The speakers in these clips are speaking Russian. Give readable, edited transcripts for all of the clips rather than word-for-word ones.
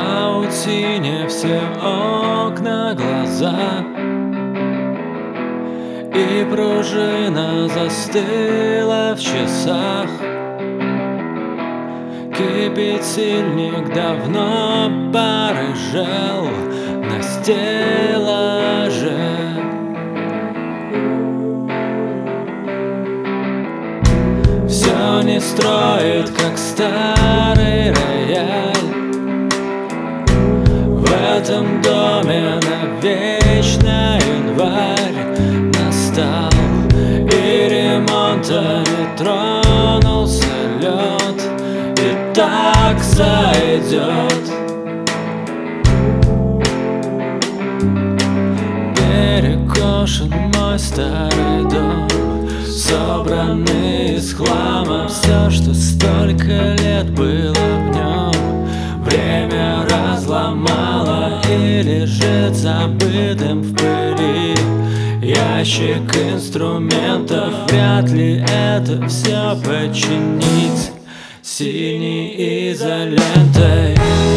паутине все окна, глаза, и пружина застыла в часах. Кипятильник давно порыжел на стеллаже. Все не строит, как старый рояль. В этом доме навечно январь настал, и ремонта не тронулся лед, и так зайдет. Перекошен мой старый дом, собранный из хлама все, что столько лет было в нем. Время разломало и лежит забытым в пыли. Ящик инструментов, вряд ли это все починить синей изолентой.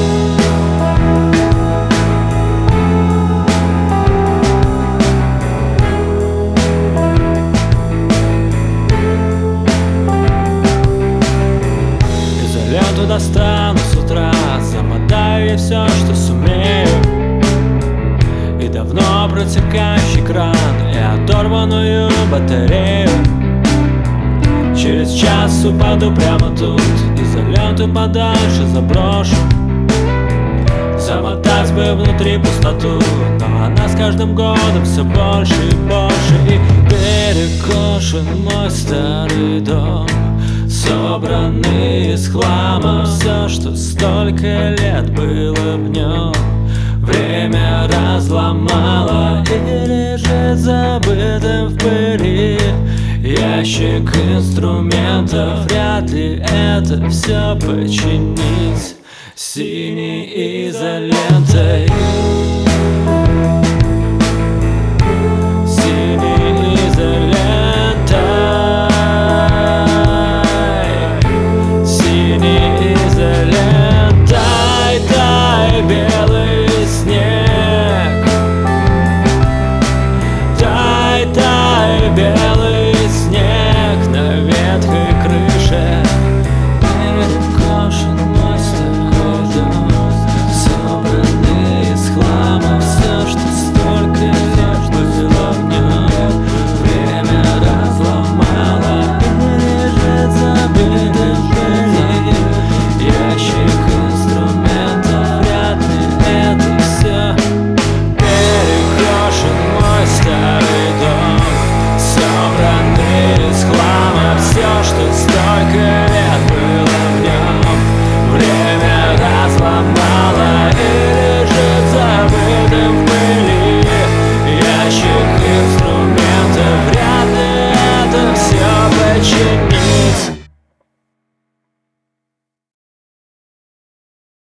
Изоленту достану с утра, замотаю ей все, что сумею, и давно протекающий кран, и оторванную батарею. Через час упаду прямо тут, изоленту подальше заброшу. Замотать бы внутри пустоту, но она с каждым годом все больше и больше. И перекошен мой старый дом, собранный из хлама все, что столько лет было в нем. Время разломало и лежит забытым в пыли. Ящик инструментов, вряд ли это все починить синей изолентой. Синей изолентой. Синей изолентой. Дай белый снег. Дай белый снег на ветхой крыше. Перекошен мой старый дом, собранный из хлама все, что столько лет было в нем. Время разломало и лежит забытым в пыли. Ящик инструментов, вряд ли это все. Перекошен мой старый дом, собранный из хлама все, что столько